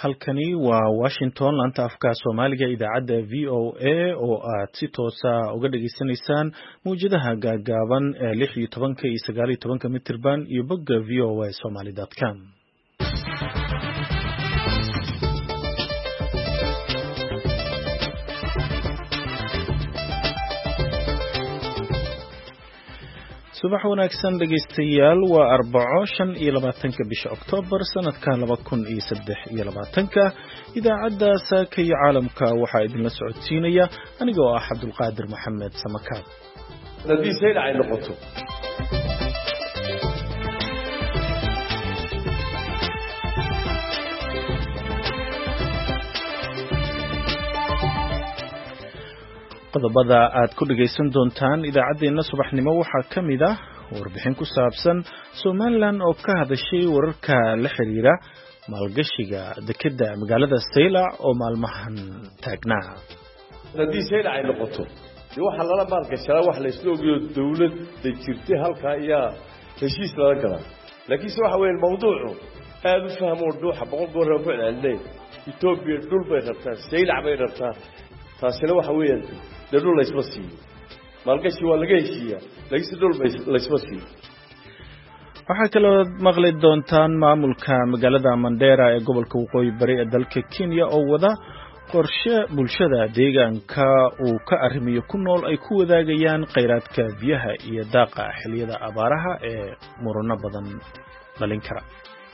halkani waa Washington laanta afka Soomaaliga idaacadda VOA oo aad si toos ah uga dhageysanaysaan muujadaha gaagaaban ee 16 iyo 19 mitirban iyo bogga voasomali.com. subax wanaagsan dhageystayaal waa Arbaco 25 bisha Oktoobar sanadka 2023 idaacadda saaka iyo caalamka waxaa idinla socodsiinaya aniga oo ah Cabdulqaadir Maxamed Samakaab. hadii sayl ay noqoto qodobada aad ku dhageysan doontaan idaacadeena subaxnimo waxaa kamid ah warbixin ku saabsan Somaliland oo ka hadashay wararka la xiriira maalgashiga dekedda magaalada Saylac oo maalmahan taagnaa. hadii sayl ay noqoto waxa lala maalgashaa wax la isla ogiyo dawladda jirtay halka ayaa heshiis laga galay laakiin waxa weyn mawduucu aad u fahmo dhuuxa boqol goor oo ficilnay Ethiopia dhul bay rabtaa Saylac bay rabtaa taasina waxa weeyaan dhul la isma siiyo maalgashi waa laga heshiiyaa laakiin dhul la isma siiyo. waxaa kaloo maqli doontaan maamulka magaalada Mandera ee gobolka Waqooyi Bari ee dalka Kenya oo wada qorshe bulshada deegaanka uu ka arrimiyo ku nool ay ku wadaagayaan kheyraadka biyaha iyo daaqa xilliyada abaaraha ee murano badan dhalin kara.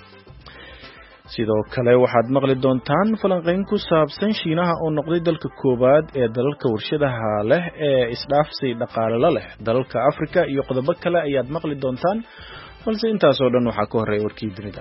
sidoo kale waxaad maqli doontaan falanqeyn ku saabsan Shiinaha oo noqday dalka koobaad ee dalalka warshadaha leh ee isdhaafsi dhaqaale leh dalalka Afrika iyo qodobo kale ayaad maqli doontaan balse intaas oo dhan waxaa ka horeeya warkii dunida.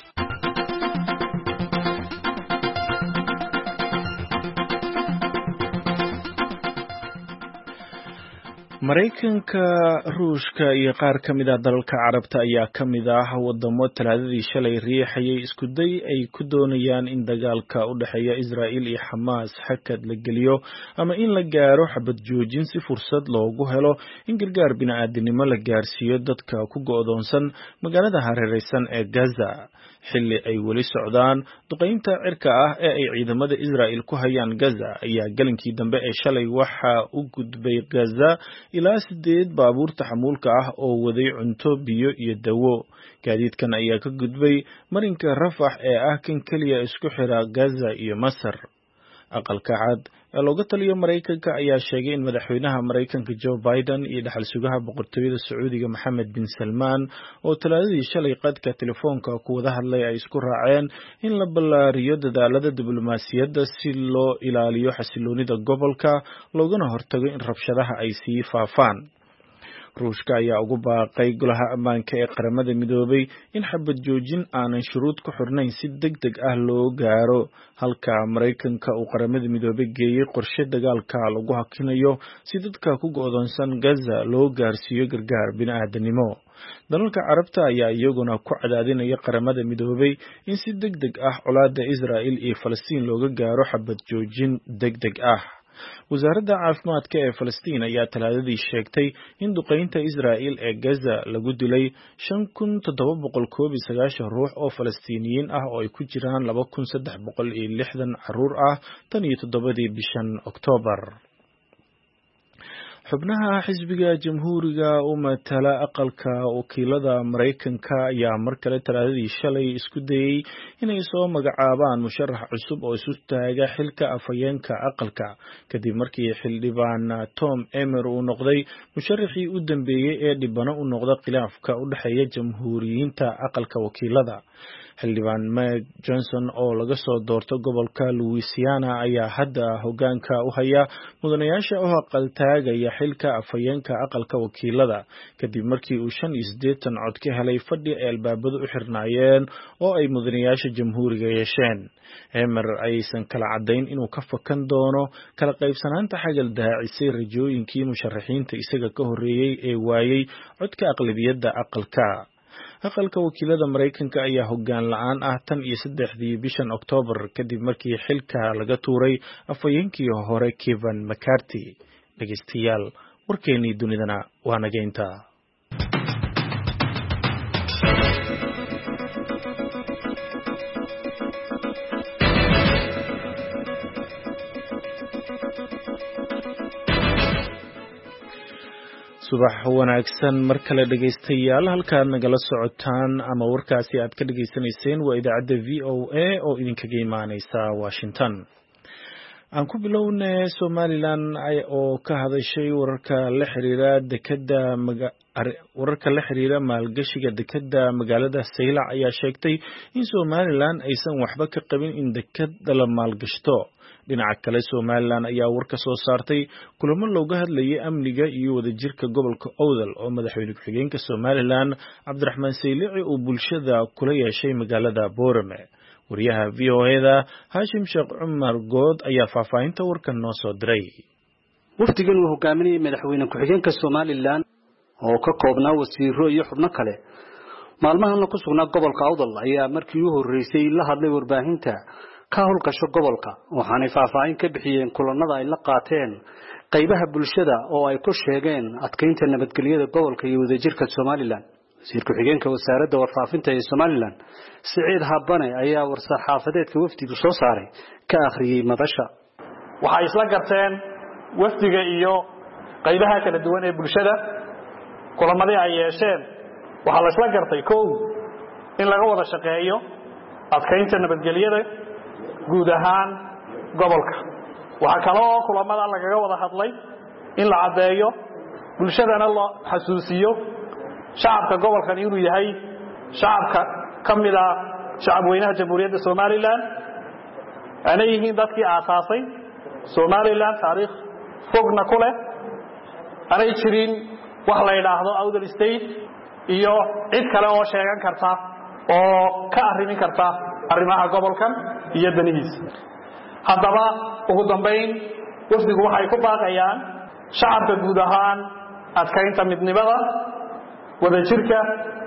Mareykanka, Ruushka iyo qaar kamid ah dalalka Carabta ayaa kamid ah wadamo talaadadii shalay riixayay isku day ay ku doonayaan in dagaalka u dhaxeeya Israa'iil iyo Xamaas hakad la geliyo ama in la gaaro xabad joojin si fursad loogu helo in gargaar bini'aadanimo la gaarsiiyo dadka ku go'doonsan magaalada hareeraysan ee Gaza xilli ay weli socdaan duqeynta cirka ah ee ay ciidamada Israa'iil ku hayaan Gaza ayaa galinkii dambe ee shalay waxa u gudbay Gaza ilaa 8 baabuur taxamuulka ah oo waday cunto, biyo iyo dawo. gaadiidkan ayaa ka gudbay marinka Rafax ee ah kan kaliya isku xira Gaza iyo Masar. aqalka cad ee looga taliyo Mareykanka ayaa sheegay in madaxweynaha Mareykanka Joe Biden iyo dhaxal sugaha boqortooyada Sacuudiga Mohammed bin Salman oo talaadadii shalay qadka telefoonka ku wada hadlay ay isku raaceen in la ballaariyo dadaalada diblomaasiyadda si loo ilaaliyo xasiloonida gobolka loogana hortago in rabshadaha ay sii faafaan. Ruushka ayaa ugu baaqay golaha ammaanka ee qaramada midoobay in xabad joojin aanan shuruud ku xirnayn si degdeg ah loo gaaro halka Mareykanka uu qaramada midoobay geeyay qorshe dagaalka lagu hakinayo si dadka ku go'doonsan Gaza loo gaarsiiyo gargaar bini'aadanimo. dalalka Carabta ayaa iyaguna ku cadaadinaya qaramada midoobay in si degdeg ah colaadda Israa'iil iyo Falastiin looga gaaro xabad joojin degdeg ah. wasaaradda caafimaadka ee Falastiin ayaa talaadadii sheegtay in duqeynta Israa'iil ee Gaza lagu dilay 5790 ruux oo Falastiiniyiin ah oo ay ku jiraan 2360 carruur ah tan iyo 7 bishan Oktoobar. xubnaha xisbiga jamhuuriga u matala aqalka wakiilada Mareykanka ayaa mar kale talaadadii shalay isku dayay inay soo magacaabaan musharax cusub oo isu taaga xilka afhayeenka aqalka kadib markii xildhibaan Tom Emmer uu noqday musharaxii u dambeeyay ee dhibano u noqda khilaafka u dhaxeeya jamhuuriyiinta aqalka wakiilada. xildhibaan Mike Johnson oo laga soo doorto gobolka Louisiana ayaa hadda hoggaanka u haya mudanayaasha u aqaltaagaya xilka afhayeenka aqalka wakiilada kadib markii uu 85 cod ka helay fadhi ay albaabadu u xirnaayeen oo ay mudanayaasha jamhuuriga yeesheen. Emmer aysan kala cadayn inuu ka fakan doono kala qaybsanaanta xagal daacisay rajooyinkii musharaxiinta isaga ka horeeyay ee waayay codka aqlabiyadda aqalka. aqalka wakiilada Mareykanka ayaa hoggaan la'aan ah tan iyo 3 bishan Oktoobar kadib markii xilka laga tuuray afhayeenkii hore Kevin McCarthy. dhageystayaal warkeenii dunidana waa nageynta. subax wanaagsan mar kale dhegaystayaal halkaad nagala socotaan ama warkaasi aad ka dhageysanayseen waa idaacadda VOA oo idinkaga imaaneysa Washington. aan ku bilownay Somaliland oo ka hadashay wararka la xiriira maalgashiga dekada magaalada Saylac ayaa sheegtay in Somaliland aysan waxba ka qabin in dekada la maalgashto. dhinaca kale Somaliland ayaa war ka soo saartay kulamo looga hadlayay amniga iyo wadajirka gobolka Awdal oo madaxweyne ku-xigeenka Somaliland Cabdiraxmaan Saylici uu bulshada kula yeeshay magaalada Boorame. wariyaha VOA-da Hashim Sheekh Cumar Good ayaa faahfaahinta warkan noo soo diray. wafdigan uu hogaaminayay madaxweyne ku-xigeenka Somaliland oo ka koobnaa wasiiro iyo xubno kale maalmahan ku sugnaa gobolka Awdal ayaa markii uu horeysay la hadlay warbaahinta ka howlgasho gobolka waxaanay faahfaahin ka bixiyeen kulanada ay la qaateen qaybaha bulshada oo ay ku sheegeen adkeynta nabadgelyada gobolka iyo wadajirka Somaliland. wasiir ku-xigeenka wasaaradda warfaafinta ee Somaliland Saciid Habane ayaa war-saxaafadeedka wafdigu soo saaray ka akhriyay madasha. waxay isla garteen wafdiga iyo qaybaha kala duwan ee bulshada kulamadii ay yeesheen waxa la isla gartay in laga wada shaqeeyo adkeynta nabadgelyada guud ahaan gobolka. waxa kale oo kulamada lagaga wada hadlay in la cadeeyo bulshadana loo xasuusiyo shacabka gobolkan inuu yahay shacabka kamida shacabweynaha Jamhuuriyadda Somaliland ana yihiin dadkii aasaasay Somaliland taariikh fogna ku leh anay jirin wax la yiraahdo Awdal State iyo cid kale oo sheegan karta oo ka arrimin karta arrimaha gobolkan iyo danihiisa. haddaba ugu dambeyn wafdigu waxay ku baaqayaan shacabka guud ahaan adkeynta midnimada wadajirka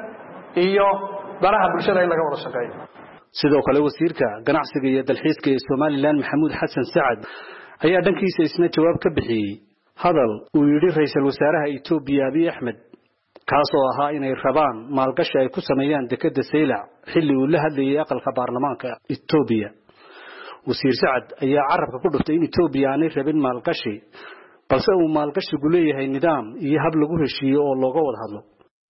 iyo danaha bulshada in laga wada shaqeeyo. sidoo kale wasiirka ganacsiga iyo dalxiiska ee Somaliland Maxamuud Xasan Sacad ayaa dhankiisa isna jawaab ka bixiyay hadal uu yiri ra'iisul wasaaraha Itoobiya Abiy Ahmed kaasoo ahaa inay rabaan maalgashi ay ku sameeyaan dekada Saylac xilli uu la hadlayay aqalka baarlamaanka Itoobiya. wasiir Sacad ayaa carabka ku dhuftay in Itoobiya aanay rabin maalgashi balse uu maalgashigu leeyahay nidaam iyo hab lagu heshiiyo oo looga wada hadlo.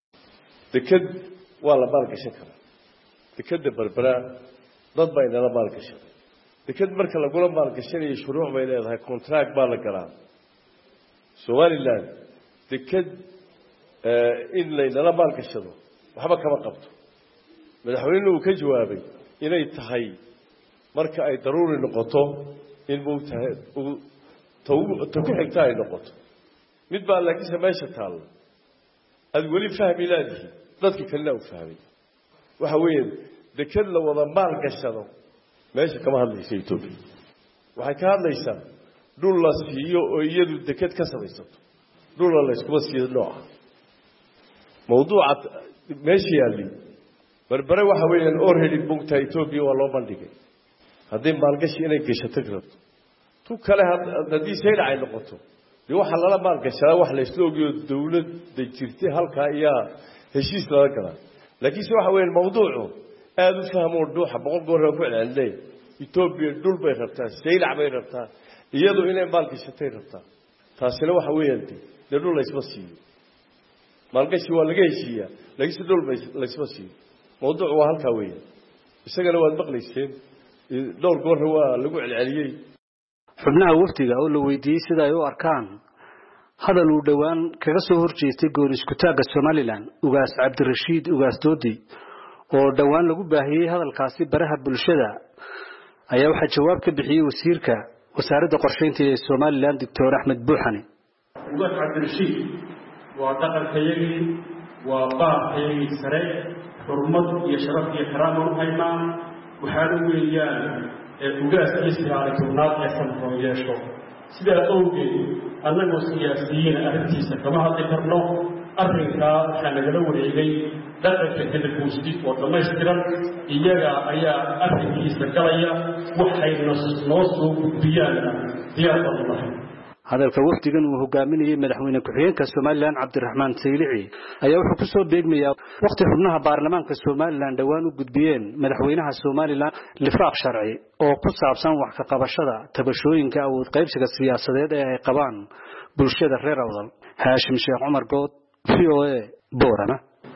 dekad waa la maalgashan karaa. dekada Berbera dad bay nala maalgashan. dekad marka lagula maalgashanayo shuruuc bay leedahay contract baa la galaa. Somaliland dekad in la maalgashado waxba kama qabto. madaxweynuhu uu ka jawaabay inay tahay marka ay daruuri noqoto in uu tahay ku xigta ay noqoto. mid baa laakiin meesha taal ad wali fahmi laadihi dadka kale u fahmay waxa weeye dekad la wada maalgashado meesha kama hadlayso Itoobiya. waxay ka hadlaysaa dhul la siiyo oo iyadu dekad ka samaysato dhul la isku siiyo nooca mawduuca meeshii yaali Berbera waxa weeyaan already bugta Itoobiya waa loo bandhigay haddii maalgashi inay gashato karto tu kale haddii Saylac ay noqoto dee waxa lala maalgashadaa wax la isla ogiyo dawladda jirtay halka ayaa heshiis laga galaa. laakiin waxa weeyaan mawduucu aad u fahmo dhuuxa boqol goor ku celcelinay Itoobiya dhul bay rabtaa Saylac bay rabtaa iyadoo inay maalgashatay rabtaa taasina waxa weeyaan dee dhul la isma siiyo maalgashi waa laga heshiiyaa laakiin dhul la isma siiyo mawduucu waa halka weeyaan isagana waad maqlayseen dhowr goor waa lagu celceliyay. xubnaha wafdiga oo la weydiiyay sida ay u arkaan hadal uu dhawaan kaga soo horjeestay goor isku taaga Somaliland ugaas Cabdirashiid ugaas Doodi oo dhawaan lagu baahiyay hadalkaasi baraha bulshada ayaa waxa jawaab ka bixiyay wasiirka wasaaradda qorsheynta ee Somaliland Dr. Axmed Buuxani. ugaas Cabdirashiid waa dhaqankayagii waa baaqayagii sare xurmad iyo sharaf iyo karaamo u haynaa waxaana weeyaan ugaas islaamka ee sanfoo yeesho sidaa awgeed annagoo siyaasiyiin arrintiisa kama hadli karno. arrinkaa waxaa nagala wareegay dhaqanka gadaguusdi oo dhammaystiran iyaga ayaa arrinkiisa galaya waxayna noo soo gudbiyaanna diyaar badan lahay. hadalka wafdigan uu hogaaminayay madaxweyne ku-xigeenka Soomaaliland Cabdiraxmaan Saylici ayaa wuxuu ku soo beegmayaa waqti xubnaha baarlamaanka Soomaaliland dhawaan u gudbiyeen madaxweynaha Soomaaliland lifaaq sharci oo ku saabsan wax ka qabashada tabashooyinka awood qaybsiga siyaasadeed ee ay qabaan bulshada reer Awdal. Haashim Sheekh Cumar Good, VOA, Boorama.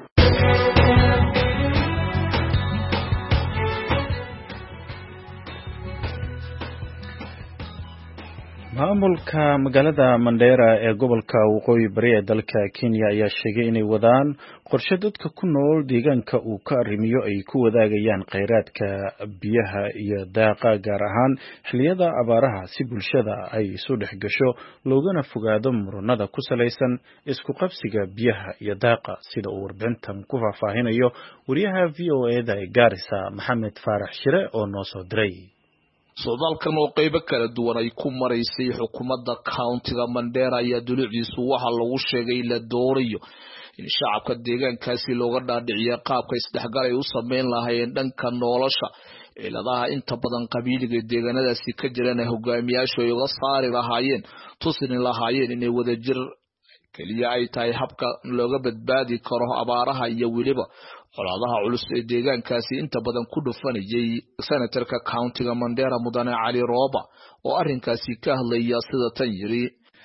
maamulka magaalada Mandera ee gobolka waqooyi bari ee dalka Kenya ayaa sheegay inay wadaan qorshe dadka ku nool deegaanka uu ka arrimiyo ay ku wadaagayaan kheyraadka biyaha iyo daaqa gaar ahaan xilliyada abaaraha si bulshada ay isu dhex gasho loogana fogaado muranada ku salaysan isku qabsiga biyaha iyo daaqa sida uu warbixintan ku faahfaahinayo wariyaha VOA-da ee Garissa Maxamed Faarax Shire oo noo soo diray. socdaalkan oo qaybo kala duwan ay ku maraysay xukuumadda countiga Mandera ayaa dulucdiisu waxa lagu sheegay la doorayo in shacabka deegaankaasi looga dhaadhiciyo qaabka isdhexgal ay u sameyn lahaayeen dhanka nolosha ciladaha inta badan qabiiliga deegaanadaasi ka jiraan hogaamiyaashu ay uga saari lahaayeen tusin lahaayeen inay wadajir kaliya ay tahay habka looga badbaadi karo abaaraha iyo weliba colaadaha culus ee deegaankaasi inta badan ku dhufanayay senatorka countiga Mandera Mudane Cali Rooba oo arrinkaasi ka hadlaya sida tan yiri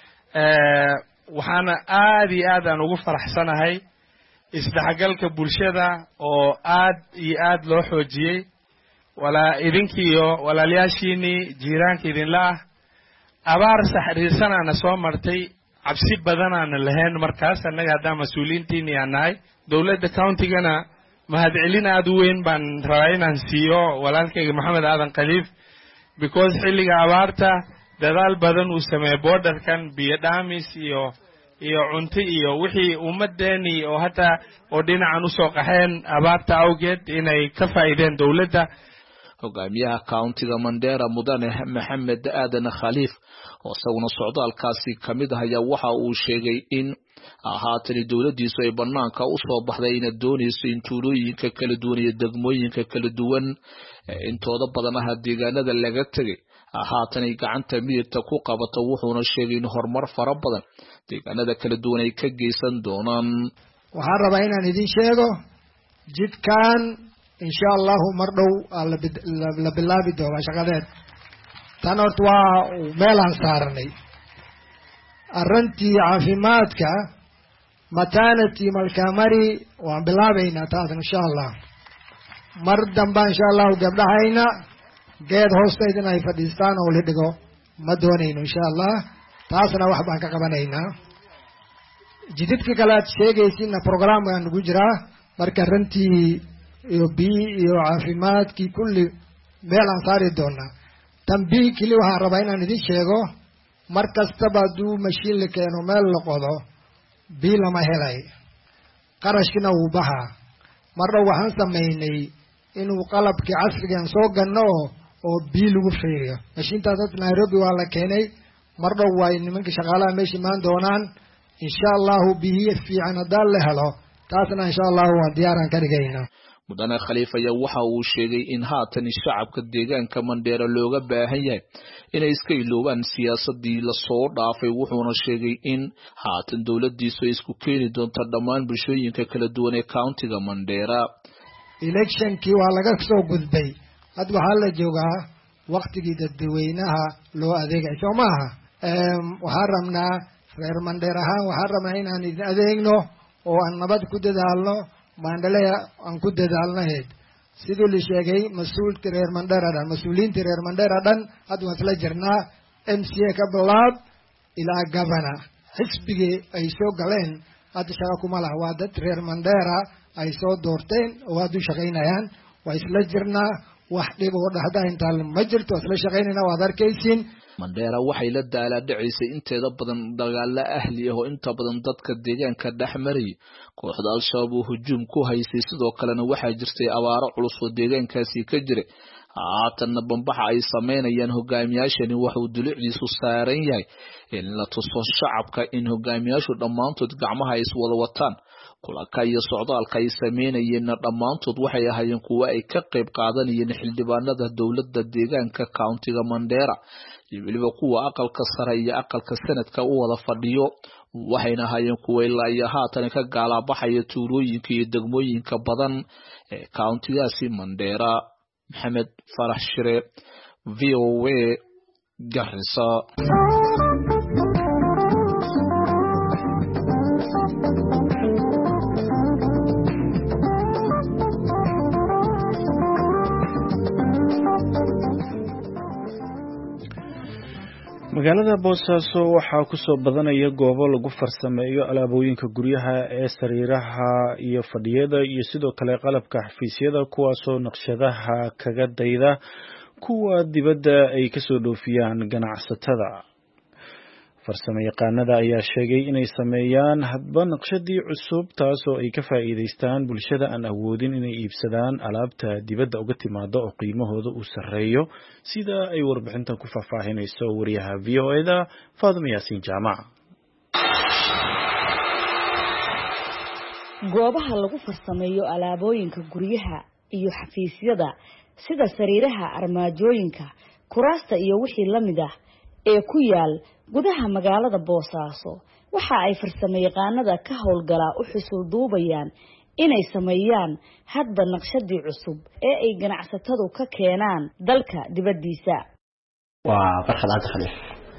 waxaana aad iyo aad aan ugu faraxsanahay isdhexgalka bulshada oo aad iyo aad loo xoojiyay idinkiyo walaalyaashiini jiiraanka idinla ah abaar saxriirsanaana soo martay cabsi badanaana lahayn markaas annaga haddaan mas-uuliyiintiini aan nahay dowladda countigana mahadcelin aad u weyn baan rabaa inaan siiyo walaalkayga Maxamed Aadan Khaliif because xilliga abaarta dadaal badan uu sameeyay borderkan biyo dhaamis iyo cunto iyo wixii ummadeeni oo hata oo dhinacan u soo qaxeen abaarta awgeed inay ka faa'iideen dowladda. hogaamiyaha countiga Mandera Mudane Maxamed Aadan Khaliif oo isaguna socdaalkaasi kamid ah ayaa waxa uu sheegay in haatan dowladdiisu ay banaanka u soo baxday in doonayso in tuulooyinka kala duwan iyo degmooyinka kala duwan intooda badan ah deegaanada laga tagay haatan ay gacanta midigta ku qabato wuxuuna sheegay in horumar fara badan deegaanada kala duwan ay ka geysan doonaan. waxaan rabaa inaan idin sheego jidkan insha Allah mar dhow la bilaabi doono shaqadeed tan horta waa meelaan saarnay arrintii caafimaadka maternity malkamari waan bilaabaynaa taas insha Allah mar damba insha Allah gabdhahayna geed hoosteedina ay fadhiistaan oo la dhigo ma doonayno insha Allah taasna wax baan ka qabanaynaa. jididka kale aad sheegaysiina programkan ugu jira marka arrintii iyo iyo caafimaadkii kulli meel aan saari doonaa. tambiih kili waxaan rabaa inaan idin sheego mar kastaba duu mashiin la keeno meel la qodo bii lama helay qarashkina wuu baxaa. mar dhow waxaan samaynay inuu qalabkii casrigan soo ganno oo bii lagu fiiriyo mashiintaas Nairobi waa la keenay mar dhow waa nimanka shaqaalaha meesha imaan doonaan insha Allah bihi fiican haddaan la helo taasna insha Allah waan diyaaran ka dhigaynaa. Mudane Khaliif ayaa waxa uu sheegay in haatan shacabka deegaanka Mandera looga baahan yahay inay iska iloobaan siyaasadii la soo dhaafay wuxuuna sheegay in haatan dowladdiisu ay isku keeni doonto dhammaan bulshooyinka kala duwan ee countiga Mandera. electionkii waa laga soo gudbay hadda waxaa la joogaa waqtigii dadweynaha loo adeegay soo maaha. waxaan rabnaa reer Mandera ahaan waxaan rabnaa inaan idin adeegno oo aan nabad ku dadaalno maandalaya aan ku dadaalnayd sidoo la sheegay mas'uulka reer Mandera dhan mas'uuliyiinta reer Mandera dhan hadda waan isla jirnaa MCA ka bilaab ilaa governor xisbigii ay soo galeen hadda shaqa kuma laha waa dad reer Mandera ay soo doorteen oo hadda shaqaynayaan waa isla jirnaa wax dhib oo dhaxda inta ma jirto isla shaqaynayna waad arkaysiin. Mandera waxay la daalaa-dhacaysay inteeda badan dagaalo ahli ah oo inta badan dadka deegaanka dhexmaray kooxda al-shabaab oo hujuum ku haysay sidoo kalena waxaa jirtay abaaro culus oo deegaankaasi ka jiray haatanna bambaxa ay sameynayaan hogaamiyaashani waxuu dulucdiisu saaran yahay in la tuso shacabka in hogaamiyaashu dhammaantood gacmaha ay iswada wataan kulanka iyo socdaalka ay sameynayeenna dhammaantood waxay ahaayeen kuwo ay ka qayb qaadanayeen xildhibaanada dowladda deegaanka countiga Mandera iyo weliba kuwa aqalka sare iyo aqalka sanadka u wada fadhiyo waxayna ahaayeen kuwa ilaa iyo haatan ka gaalaabaxaya tuulooyinka iyo degmooyinka badan ee countigaasi Mandera. Maxamed Farax Shire, VOA, Garissa. magaalada Boosaaso waxaa ku soo badanaya goobo lagu farsameeyo alaabooyinka guryaha ee sariiraha iyo fadhiyada iyo sidoo kale qalabka xafiisyada kuwaasoo naqshadaha kaga dayda kuwa dibadda ay ka soo dhoofiyaan ganacsatada. farsamayaqaanada ayaa sheegay inay sameeyaan hadba naqshadii cusub taasoo ay ka faa'iideystaan bulshada aan awoodin inay iibsadaan alaabta dibadda uga timaado oo qiimahooda uu sarreeyo sida ay warbixintan ku faahfaahinayso wariyaha VOA-da Faadimo Yaasiin Jaamac. goobaha lagu farsameeyo alaabooyinka guryaha iyo xafiisyada sida sariiraha, armaajooyinka, kuraasta iyo wixii la mid ah ee ku yaal gudaha magaalada Boosaaso waxa ay farsamayaqaanada ka howlgala u xusul duubayaan inay sameeyaan hadba naqshadii cusub ee ay ganacsatadu ka keenaan dalka dibadiisa. waa barxad khaliif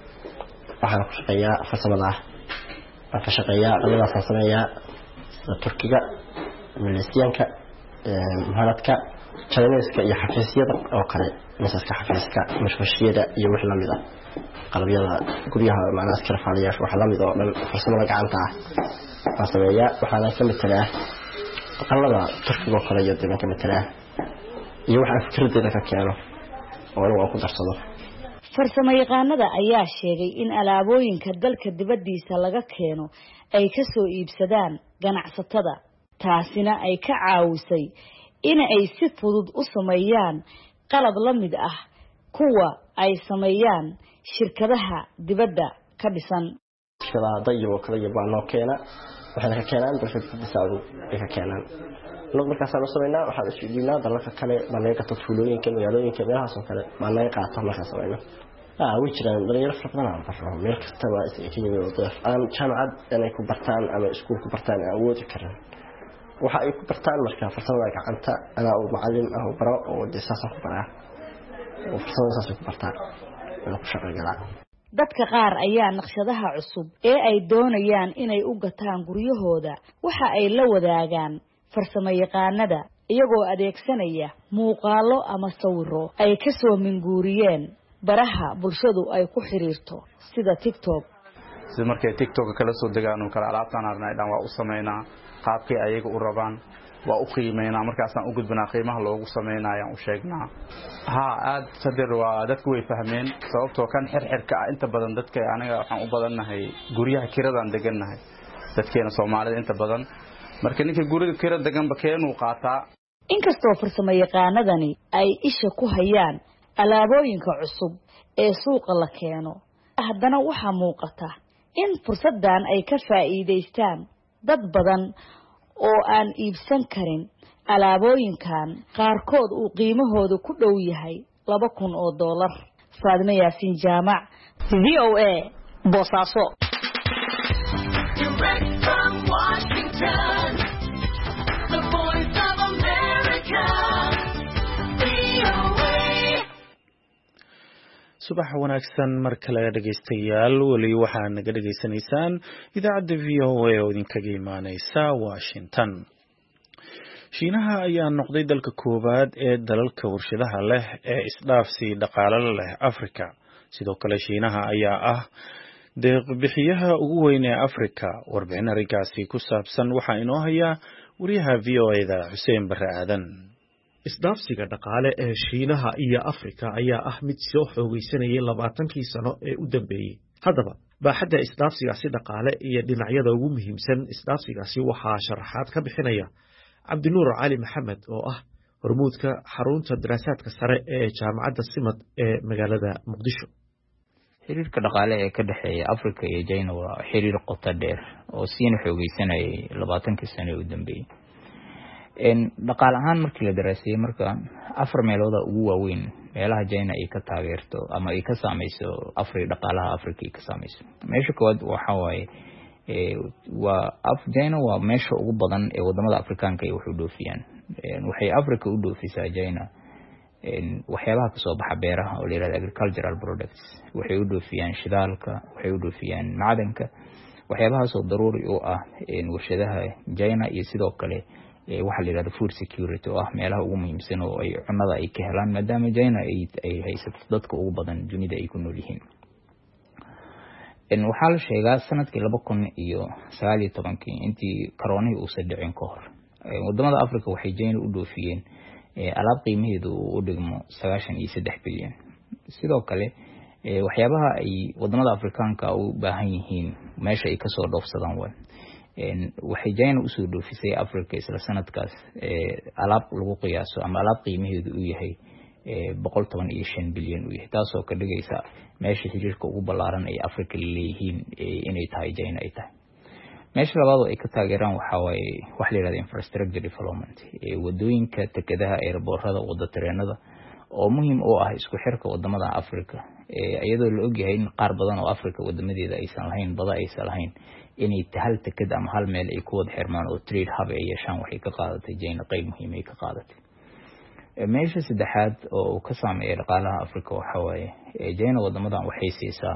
waxaan ku shaqeeyaa farsamada waxaan ka shaqeeyaa qalabka sameeyaa Turkiga, Malaysiyaanka, Mahaladka, Chinese-ka iyo xafiisyada oo kale miisaska xafiiska, mashruucyada iyo wixii la mid ah qalabyada guryaha macnaha iska rafaaliyaasha waxa la mid oo dhan farsamada gacanta ah farsameeya waxaana ka mid ah qalabada Turkiga oo kale iyo deegaanka ka mid ah iyo waxa fikradda ka keeno oo lagu ku darsado. farsamayaqaanada ayaa sheegay in alaabooyinka dalka dibadiisa laga keeno ay ka soo iibsadaan ganacsatada taasina ay ka caawisay in ay si fudud u sameeyaan qalab la mid ah kuwa ay sameeyaan shirkadaha dibadda ka dhisan. shirkadaha dayibo kala yaabano keena waxay ka keenaan dalka dibadiisa ay ka keenaan loo markaas aan sameynaa waxa la isdiinaa dalka kale banaanka tuulooyinka magaalooyinka meelahaas oo kale banaanay qaata markaas sameeyna wajiraan dhalinyaro fara badan aan barno meel kasta waa iskaga wada aan jaamacad inay ku bartaan ama iskuul ku bartaan awoodi karaan waxa ay ku bartaan marka farsamada gacanta ana oo macallin ah oo baro oo deesaas ku baraa oo farsamadaas ku bartaan oo ku shaqeeyaa. dadka qaar ayaa naqshadaha cusub ee ay doonayaan inay u gataan guryahooda waxa ay la wadaagaan farsamayaqaanada iyagoo adeegsanaya muuqaalo ama sawiro ay ka soo minguuriyeen baraha bulshadu ay ku xiriirto sida TikTok. sida markay TikTok kala soo degaan oo kala alaabtaan arnay dhan waa u sameeynaa qaabkii ayaga u rabaan waa u qiimeynaa markaas aan u gudbinaa qiimaha loogu sameeynayo u sheegnaa aad sadar waa dadku way fahmeen sababtoo kan xirxirka inta badan dadka aniga waxaan u badanahay guryaha kiradan degannahay dadkeena Soomaalida inta badan marka ninka guriga kirada degan ba keenuu qaataa. inkastoo farsamayaqaanadani ay isha ku hayaan alaabooyinka cusub ee suuqa la keeno haddana waxa muuqata in fursadan ay ka faa'iideystaan dad badan oo aan iibsan karin alaabooyinkan qaarkood uu qiimahoodu ku dhow yahay $2,000. Faadimo Yaasiin Jaamac, VOA, Boosaaso. subax wanaagsan mar kale dhageystayaal wali waxaa naga dhageysanaysaan idaacadda VOA oo idinkaga imaaneysa Washington. Shiinaha ayaa noqday dalka koowaad ee dalalka warshadaha leh ee isdhaafsi dhaqaale leh Afrika. sidoo kale Shiinaha ayaa ah deeq-bixiyaha ugu weyn ee Afrika. warbixin arrinkaasi ku saabsan waxaa inoo haya wariyaha VOA-da Xuseen Barre Aadan. isdhaafsiga dhaqaale ee Shiinaha iyo Afrika ayaa ah mid soo xoogaysanayay 20kii sano ee u dambeeyay. haddaba baaxadda isdhaafsigaasi dhaqaale iyo dhinacyada ugu muhiimsan isdhaafsigaasi waxaa sharaxaad ka bixinaya Cabdinuur Cali Maxamed oo ah hormuudka xarunta daraasaadka sare ee jaamacadda Simad ee magaalada Muqdisho. xiriirka dhaqaale ee ka dhaxeeya Afrika iyo China waa xiriir qoto dheer oo sii xoogaysanayay 20 sano u dambeeyay. Dhaqaale ahaan markii la daraasay marka 4 meelood ugu waaweyn meelaha China ay ka taageerto ama ay ka saameyso dhaqaalaha Afrika ay ka saameyso. Meesha koowaad waxa waaye China waa meesha ugu badan ee wadamada Afrikaanka ay wax u dhoofiyaan. Waxay Afrika u dhoofisaa China waxyaabaha ka soo baxa beeraha oo la yiraahdo agricultural products. Waxay u dhoofiyaan shidaalka, waxay u dhoofiyaan macdanka, waxyaabaha soo daruuri u ah warshadaha China iyo sidoo kale waxa la yiraahdo food security oo ah meelaha ugu muhiimsan oo ay cunada ay ka helaan maadaama China ay haysato dadka ugu badan dunida ay ku nool yihiin. Waxaa la sheegaa sanadkii 2019 intii corona uu soo dhicin ka hor wadamada Afrika waxay China u dhoofiyeen alaab qiimaheedu u dhigmo 93 bilyan. Sidoo kale waxyaabaha ay wadamada Afrikaanka u baahan yihiin meesha ay ka soo dhoofsadaan waxay China u soo dhoofisay Afrika isla sanadkaas alaab lagu qiyaaso ama alaab qiimaheedu uu yahay 115 bilyan u yahay, taasoo ka dhigaysa meesha xiriirka ugu ballaaran ee Afrika leeyihiin inay tahay China ay tahay. meesha labaad oo ay ka taageeraan waxa waaye wax la yiraahdo infrastructure development wadooyinka takadaha airportada wada tareenada oo muhiim u ah isku xirka wadamada Afrika iyadoo la og yahay in qaar badan oo Afrika wadamadeeda aysan lahayn bada aysan lahayn inay hal takad ama hal meel ay ku wada xirmaan oo trade hub ay yeeshaan waxay ka qaadatay China qayb muhiim ay ka qaadatay. meesha saddexaad oo ka saameeya dhaqaalaha Afrika waxa waaye China wadamadan waxay siisaa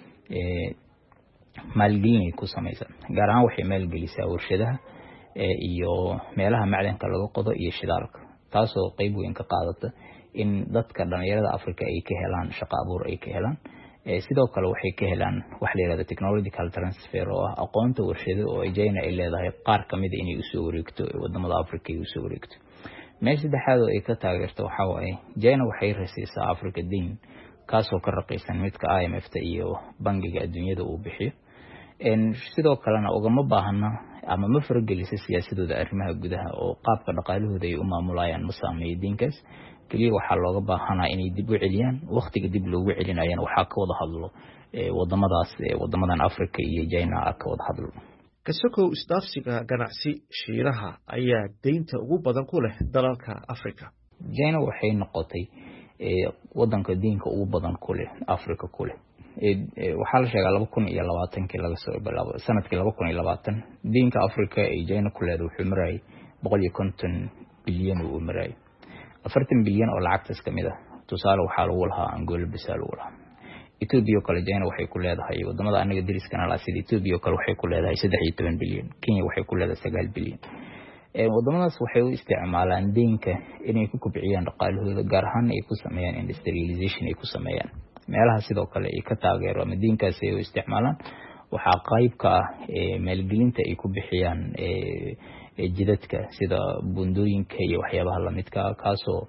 maalgelin ku samaysan gaar ahaan waxay maalgelisaa warshadaha iyo meelaha macdanka laga qodo iyo shidaalka, taasoo qayb weyn ka qaadata in dadka dhalinyarada Afrika ay ka helaan shaqo abuur ay ka helaan. sidoo kale waxay ka helaan wax la yiraahdo technological transfer oo ah aqoonta warshado oo China ay leedahay qaar kamid inay u soo wareegto wadamada Afrika ay u soo wareegto. meesha saddexaad oo ay ka taageerto waxa waaye China waxay rasiisaa Afrika deyn kaasoo ka raqiisan midka IMF-ta iyo bangiga adduunyada uu bixiyo. sidoo kalena ugama baahna ama ma faragelisa siyaasadooda arrimaha gudaha oo qaabka dhaqaalahooda ay u maamulayaan ma saameeyo deynkaas. kaliya waxaa looga baahanaa inay dib u celiyaan waqtiga dib loogu celinayaan waxaa ka wada hadlo wadamadan Afrika iyo China ka wada hadlo. kasokow isdhaafsiga ganacsi Shiinaha ayaa deynta ugu badan ku leh dalalka Afrika. China waxay noqotay wadanka deynka ugu badan ku leh Afrika ku leh. waxaa la sheegaa 2020 laga soo bilaabo sanadkii 2020 deynka Afrika ee China ku leedahay wuxuu maray 150 bilyan oo maray 40 bilyan oo lacagtaas kamid ah. tusaale waxaa lagu lahaa Angola bisaa lagu lahaa. Ethiopia kale China waxay ku leedahay wadamada anaga dariskana la sida Ethiopia kale waxay ku leedahay 13 bilyan, Kenya waxay ku leedahay 9 bilyan. wadamadaas waxay u isticmaalaan deynka inay ku kobciyaan dhaqaalahooda gaar ahaan ay ku sameeyaan industrialization ay ku sameeyaan. meelaha sidoo kale ay ka taageero ama deynkaas ay u isticmaalaan waxaa qayb ka ah maalgelinta ay ku bixiyaan jidadka sida bundooyinka iyo waxyaabaha la midka kaasoo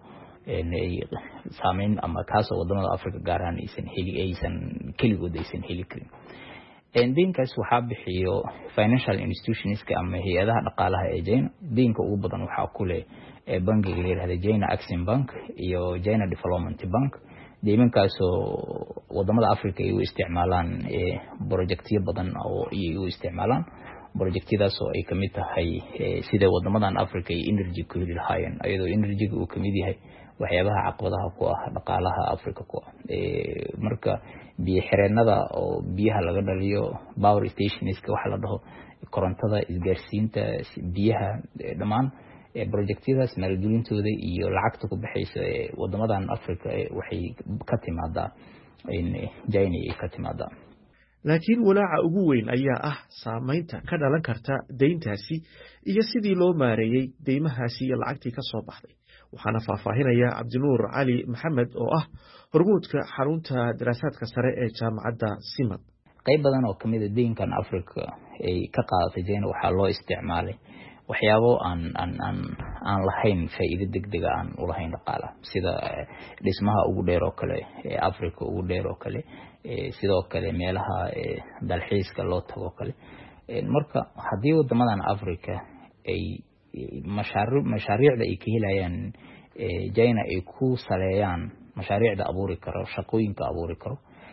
saameyn ama kaasoo wadamada Afrika gaar ahaan aysan kaligood aysan heli karin. deynkaas waxaa bixiyo financial institutionska ama hay'adaha dhaqaalaha ee China. deynka ugu badan waxaa ku leh bangiga la yiraahdo China Exim Bank iyo China Development Bank. deymankaasoo wadamada Afrika ay u isticmaalaan projectyo badan oo ay u isticmaalaan projectyadaas oo ay kamid tahay sida wadamadan Afrika ay energy ku heli lahaayeen iyadoo energy-ga uu kamid yahay waxyaabaha caqabadaha ku ah dhaqaalaha Afrika ku marka biyo xireenada oo biyaha laga dhaliyo power stationska waxa la dhaho korontada isgaarsiinta biyaha dhamaan projectyadaas maalgelintooda iyo lacagta ku bixaysa wadamadan Afrika waxay ka timaadaa in China ay ka timaadaa. laakiin walaaca ugu weyn ayaa ah saameynta ka dhalan karta deyntaasi iyo sidii loo maareeyay deymahaasi iyo lacagtii ka soo baxday. waxaana faahfaahinaya Cabdinuur Cali Maxamed oo ah hormuudka xarunta daraasaadka sare ee jaamacadda Simad. qayb badan oo kamid ah deynkan Afrika ay ka qaadatay China waxaa loo isticmaalay waxyaabo aan lahayn faa'iido degdeg ah aan u lahayn dhaqaalaha sida dhismaha ugu dheer oo kale Afrika ugu dheer oo kale sidoo kale meelaha dalxiiska loo tago kale. marka haddii wadamadan Afrika ay mashaariicda ay ka helayaan China ay ku saleeyaan mashaariicda abuuri karo shaqooyinka abuuri karo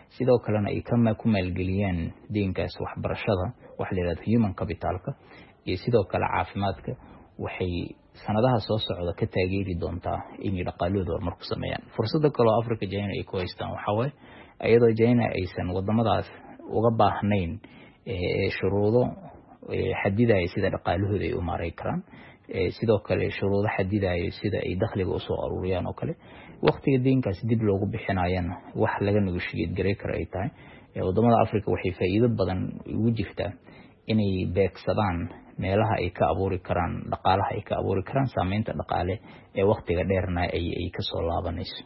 sidoo kalena ay ku maalgeliyaan deynkaas waxbarashada wax la yiraahdo human capitalka iyo sidoo kale caafimaadka waxay sanadaha soo socda ka taageeri doontaa in dhaqaalooda horumar ku sameeyaan. Fursada kale oo Afrika China ay ku haystaan waxa way ayadoo China aysan wadamadaas uga baahnayn shuruudo xadidaya sida dhaqaalahooda ay u maareyn karaan, sidoo kale shuruudo xadidaya sida ay dakhliga u soo ururiyaan oo kale waqtiga deynkaas dib loogu bixinayana wax laga negotiate gareey karo ay tahay. Wadamada Afrika waxay faa'iido badan ugu jirtaa inay beegsadaan meelaha ay ka abuuri karaan dhaqaalaha ay ka abuuri karaan saameynta dhaqaale ee waqtiga dheerna ay ka soo laabanayso.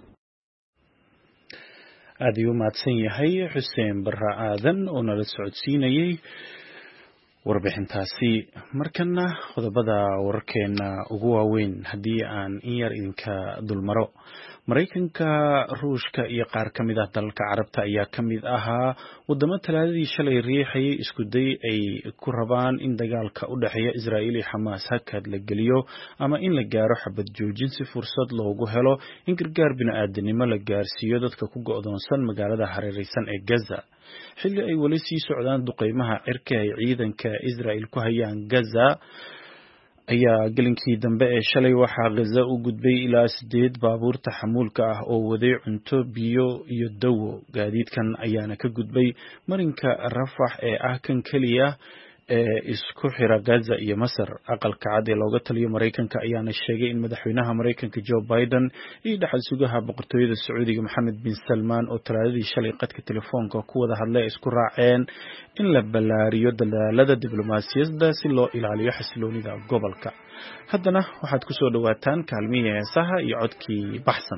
aad ayuu mahadsan yahay Xuseen Barra Aadan oo nala socodsiinayay warbixintaasi. Markana qodobada wararkeena ugu waaweyn haddii aan in yar idinka dulmaro. Mareykanka, Ruushka iyo qaar ka mid ah dalalka Carabta ayaa ka mid ahaa wadamo talaadadii shalay riixayay isku day ay ku rabaan in dagaalka u dhaxeeya Israa'iil iyo Xamaas hakad la geliyo ama in la gaaro xabad joojin si fursad loogu helo in gargaar bini'aadanimo la gaarsiiyo dadka ku go'doonsan magaalada hareeraysan ee Gaza. Xilli ay wali sii socdaan duqeymaha cirka ay ciidanka Israa'iil ku hayaan Gaza ayaa gelinkii dambe ee shalay waxaa Gaza u gudbay ilaa 8 baabuurta xamuulka ah oo waday cunto, biyo iyo dawo. Gaadiidkan ayaana ka gudbay marinka Rafax ee ah kan kaliya ee isku xira Gaza iyo Masar. Aqalka cad ee looga taliyo Mareykanka ayaana sheegay in madaxweynaha Mareykanka Joe Biden iyo dhaxal sugaha boqortooyada Sacuudiga Mohammed bin Salman oo talaadadii shalay qadka telefoonka ku wada hadlay isku raaceen in la ballaariyo dadaalada diblomaasiyadda si loo ilaaliyo xasiloonida gobolka. Haddana waxaad ku soo dhawaataan kaalmihii heesaha iyo codkii baxsan.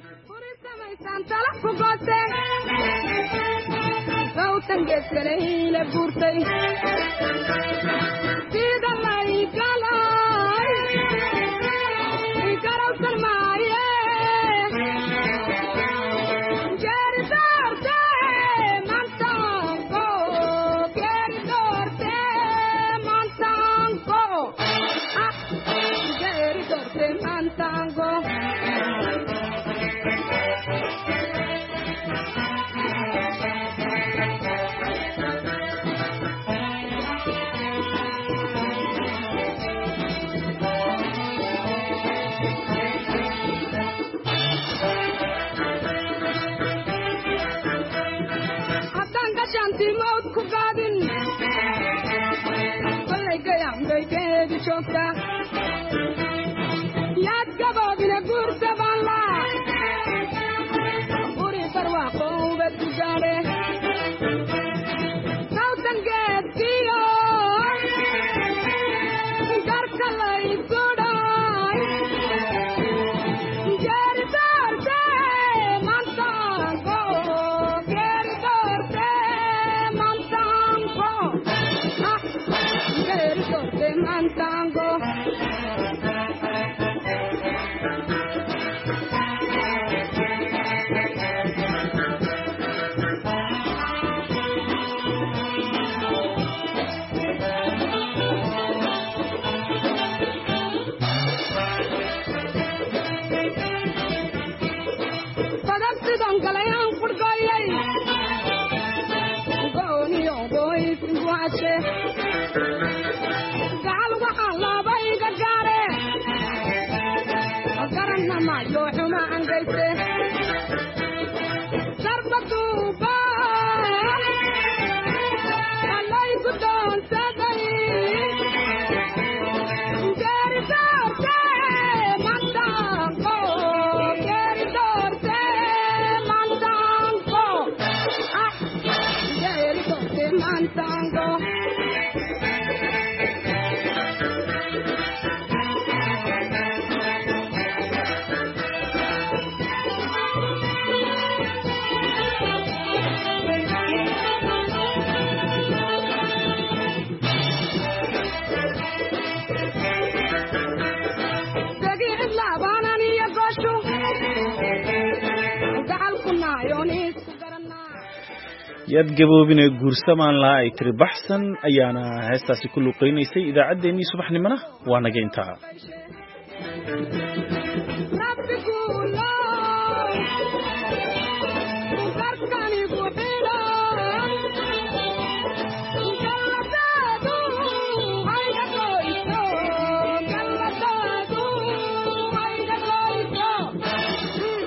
yaad gaboobine guursamaan lahaa ay tiri baxsan ayaana heestaasi ku luqeynaysay idaacaddeenii subaxnimona waa naga intaa.